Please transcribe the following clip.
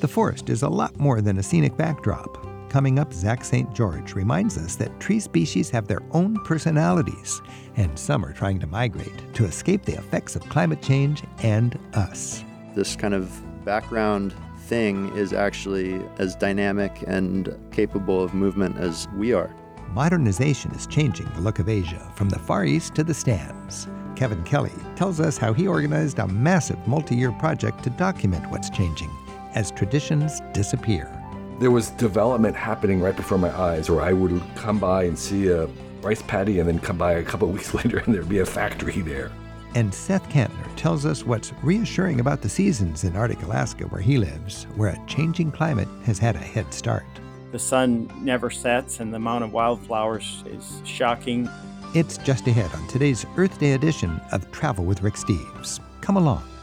The forest is a lot more than a scenic backdrop. Coming up, Zach St. George reminds us that tree species have their own personalities, and some are trying to migrate to escape the effects of climate change and us. This kind of background thing is actually as dynamic and capable of movement as we are. Modernization is changing the look of Asia from the Far East to the stands. Kevin Kelly tells us how he organized a massive multi-year project to document what's changing as traditions disappear. There was development happening right before my eyes, where I would come by and see a rice paddy and then come by a couple of weeks later and there'd be a factory there. And Seth Kantner tells us what's reassuring about the seasons in Arctic Alaska, where he lives, where a changing climate has had a head start. The sun never sets and the amount of wildflowers is shocking. It's just ahead on today's Earth Day edition of Travel with Rick Steves. Come along.